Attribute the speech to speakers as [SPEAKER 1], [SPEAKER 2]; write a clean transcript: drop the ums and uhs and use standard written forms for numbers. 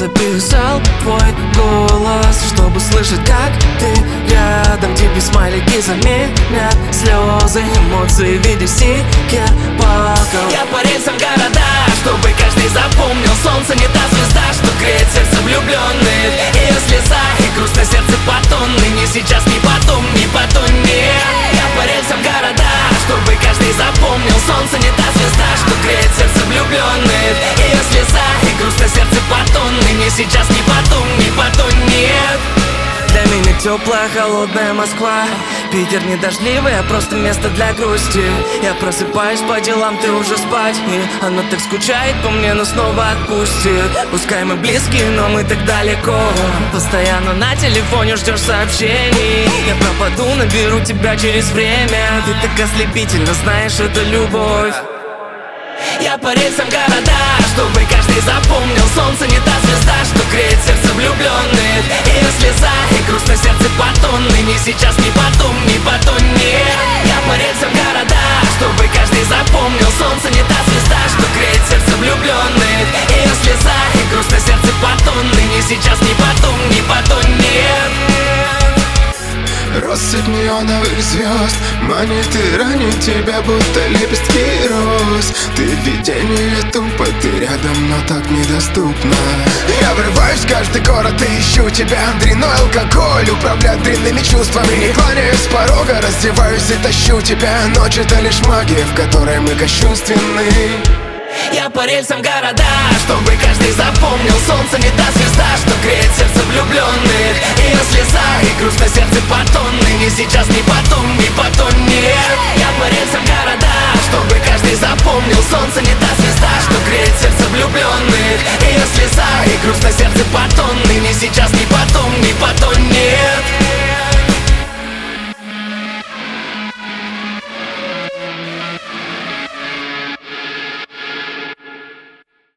[SPEAKER 1] записал твой голос, чтобы слышать, как ты рядом. Тебе смайлики заменят слезы, эмоции в виде стикер-паков.
[SPEAKER 2] Я по рельсам города, чтобы каждый запомнил. Солнце не та звезда, что греет сердце влюбленных. Ее слеза и грустное сердце потонны. Не сейчас, не потом, не потом, нет. Я по рельсам города, чтобы каждый запомнил. Солнце не та звезда, что греет сердце влюбленных. Ее слеза и грустное сердце потонны. Не сейчас, не потом, не потом, нет.
[SPEAKER 1] Для меня теплая, холодная Москва. Питер не дождливый, а просто место для грусти. Я просыпаюсь по делам, ты уже спать. И она так скучает по мне, но снова отпустит. Пускай мы близкие, но мы так далеко. Постоянно на телефоне ждешь сообщений. Я пропаду, наберу тебя через время. Ты так ослепительно знаешь, это любовь.
[SPEAKER 2] Я по рельсам города, чтобы каждый запомнил. Солнце не та звезда, что греет сердце влюбленных. Ее слеза и грустное сердце потонны. Не сейчас, не потом, не потом, нет. Я по рельсам города, чтобы каждый запомнил. Солнце не та звезда, что греет сердце влюбленных. Ее слеза и грустное сердце потонны. Не сейчас, не потом, не потом, нет.
[SPEAKER 3] Россыпь неоновых звезд манит и ранит тебя, будто лепестки роз. Ты видение тупо, ты рядом, но так недоступна. Я врываюсь в каждый город и ищу тебя. Дрянной алкоголь управляет дрянными чувствами. Не кланяюсь с порога, раздеваюсь и тащу тебя. Ночь — это лишь магия, в которой мы кощунственны.
[SPEAKER 2] Я по рельсам города, чтобы каждый запомнил. Солнце не та звезда, что греет сердце влюбленных. Ее слеза и грустное сердце потонны. Не сейчас, не потом, не потом, нет. Я по рельсам города, чтобы каждый запомнил. Солнце не та звезда, что греет сердце влюбленных. Ее слеза и грустное сердце потонны. Не сейчас, не